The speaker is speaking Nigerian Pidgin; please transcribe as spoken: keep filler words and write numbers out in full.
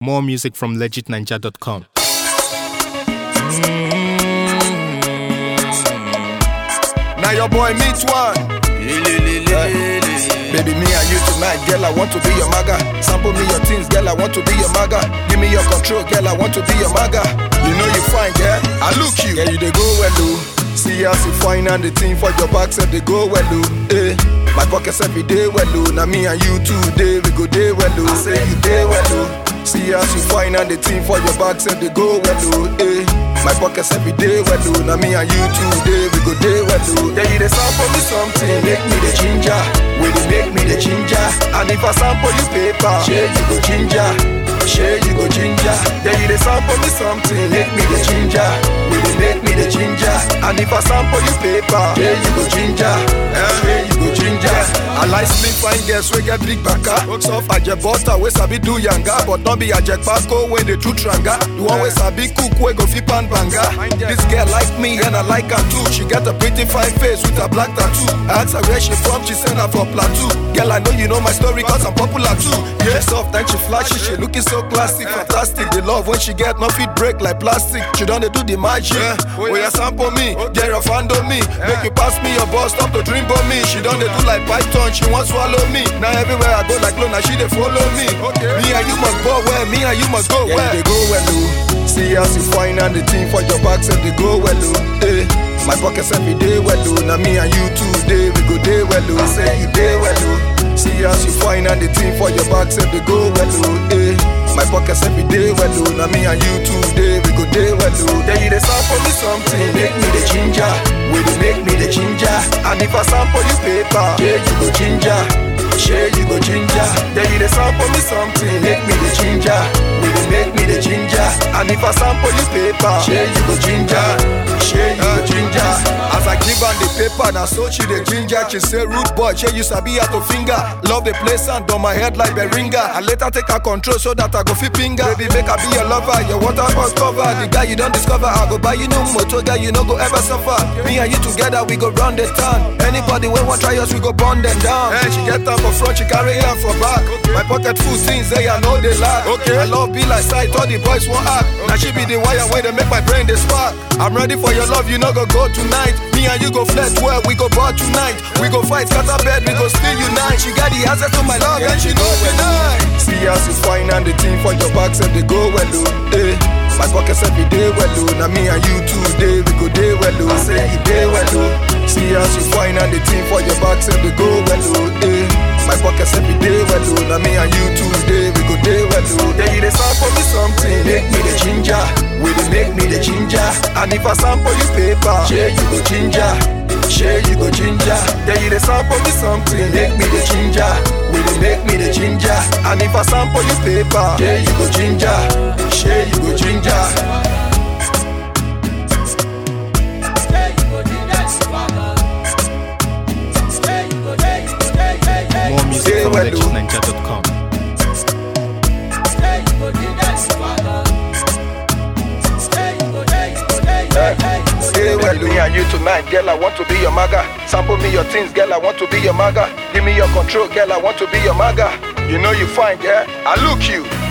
More music from legit ninja dot com. Now your boy meets one. Baby, me and you tonight, girl, I want to be your maga. Sample me your things, girl, I want to be your maga. Give me your control, girl, I want to be your maga. You know you fine, girl, I look you. Yeah, you they go well, do. See us you fine and the thing for your back said they go well, do. Eh. My pockets every day well, do. Now me and you today, we go day well, do. I say you day well, do. See us you fine and the thing for your back said they go well, do. Eh. My pockets every day well, do. Now me and you today, we go day well, do. Yeah, you they sample me something, make me the ginger. Will you make me the ginger? And if I sample you paper, share you go ginger. Share you go ginger. Yeah, you they sample me something, make me the ginger. Will you make me the ginger? And if I sample you paper, share you go ginger. Share you go ginger. I like slim fine girls we get big baka. Soft aje butter we sabi do yanga, but don't be aje bako when they do tranga. The one we sabi cook we go flip and banga. This girl like me and I like her too. She got a pretty fine face with a black tattoo. I asked her where she from, she said I'm from Plateau. Girl, I know you know my story cause I'm popular too. Yeah, soft and she flashy, she looking so classic, fantastic. The love when she get no feet break like plastic. She don't do the magic. Oh yeah, sample me, get your fan on me. Make you pass me your boss, stop to dream on me. She don't do like python, she won't swallow me. Now everywhere I go like clone, now she they follow me. Me and you must go where, me and you must go where. Yeah, they go well, do. See us you fine and the thing for your back said they go well, do. Eh. My pockets every day well, do. Now me and you today, we go day well, do. I say you day well, do. See us you fine and the thing for your back said they go well, do. Eh. My pockets every day well, do. Now me and you today, we go day well, do. Yeah, you they sample me something, make me the ginger. Will you make me the ginger? And if I sample you paper, yeah, you go ginger. Share you go ginger. Yeah, you they sample me something, make me the ginger. Will you make me the ginger? And if I sample you paper, share you go ginger. Share you go ginger. As I give her the paper, now so she the ginger. She say rude boy, she you sabi how to finger. Love the place and on my head like Beringa. I later take her control so that I go fit finger. Baby, make her be your lover, your water must cover. The guy you don't discover, I go buy you no motor, guy you no go ever suffer. Me and you together, we go run the town. Anybody when want try us, we go burn them down. Hey, she get up for front, she carry her for back. My pocket full things, they I know they lack. Okay. My love be like sight, all the boys won't act. Now she be the wire way they make my brain they spark. I'm ready for your love, you know go go tonight. Me and you go flex well, we go bar tonight. We go fight, scatter bed, we go still unite. She got the answer to my love and she know tonight. See us you fine and the thing for your back said they go well, do. Eh. My pockets every day well, do. Now me and you today, we go day well, do. I say you day well, do. See us you fine and the thing for your back said they go well, do. Eh. My pockets every day well, do. Now me and you today, we go day well, do. Yeah, you they sample me something, make me the ginger. Will you make me the ginger? And if I sample you paper, share you go ginger. Share you go ginger. Yeah, you they sample me something, make me the ginger. Will you make me the ginger? And if I sample you paper, share you go ginger. Share you go ginger. More music from legit ninja dot com. Stay well, me and you tonight, girl, I want to be your maga. Sample me your things, girl, I want to be your maga. Give me your control, girl, I want to be your maga. You know you fine, girl, I look you.